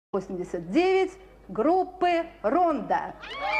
89 группы «Ронда».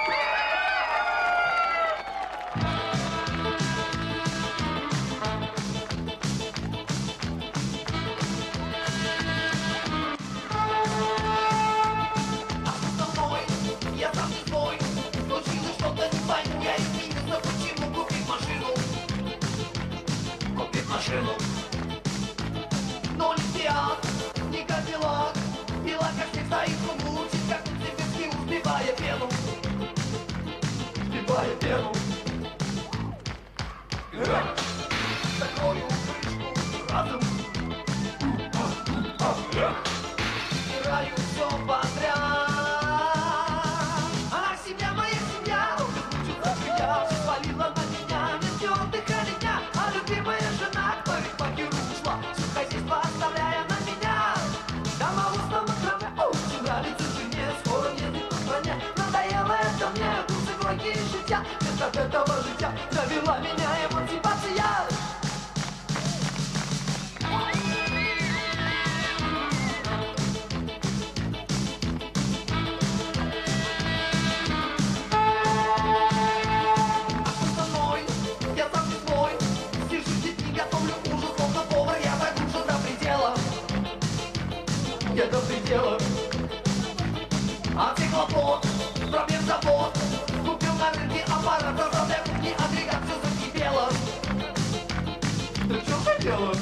Но Олимпиад, не Кадиллак, пила, как всех стоит, мучит, как цветочки, успевая пену. Успевая пену. Закрою крышку разом. Стираю все подряд. Ах, семья моя семья, учится, что я все свалила на меня. Нет ни отдыха, ни дня, а любимая жена к парикмахеру ушла. Все хозяйство оставляя на меня. Дома в основном кроме, очень нравится жене. Скоро ездит по стране, надоело это мне. Курсы кроки и життя, вместо этого життя довела меня эмансипация. Я до предела. От всех хлопот, проблем забот, купил на рынке аппарат, создал для кухни агрегат, все закипело. Да в чем же дело?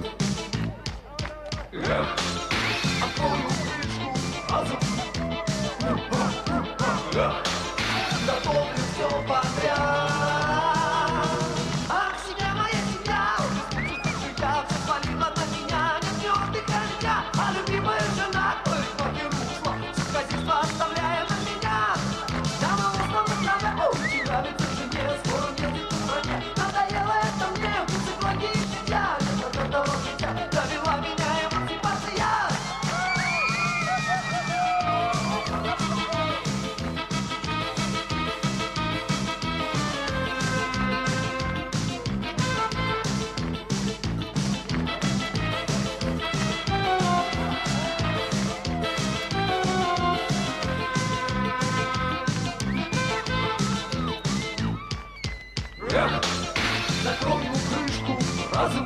Открою крышку разом. Готовлю все подряд. Ах, семья моя семья, я все свалила на меня, нет ни отдыха, ни дня, а любимая жена к парикмахеру ушла, все хозяйство оставляя на меня. Дома в основном надо, очень нравится жене, скоро ездит по стране, надоело это мне, вкусы кроки и життя, нет от этого життя, довела меня эмансипация. Закрою крышку разом.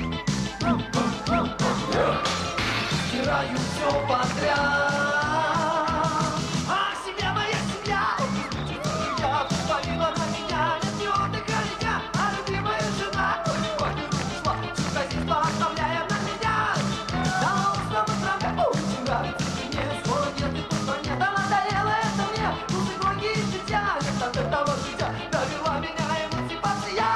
Стираю все подряд. Ах, семья моя семья, я свалила на меня, нет ни отдыха, ни дня, а любимая жена к парикмахеру ушла, все хозяйство оставляя на меня. Да, устала травя, очень нравится жене, скоро ездит по стране, да надоело это мне, вкусы кроки и життя, нет от этого життя, довела меня эмансипация.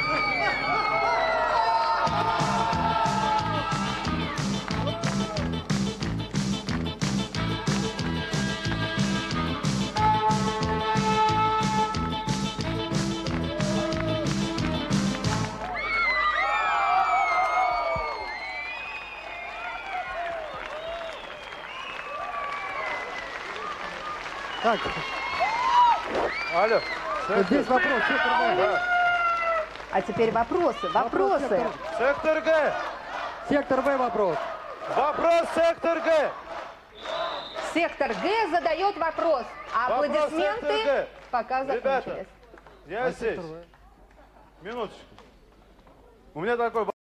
Так. Алло. Здесь вопрос, сектор Г. А теперь вопросы. Вопросы. Сектор Г. Сектор В вопрос. Вопрос, сектор Г. Сектор Г задает вопрос. А Вопрос, аплодисменты сектор Г. пока Ребята, закончились. я здесь. Минуточку. У меня такой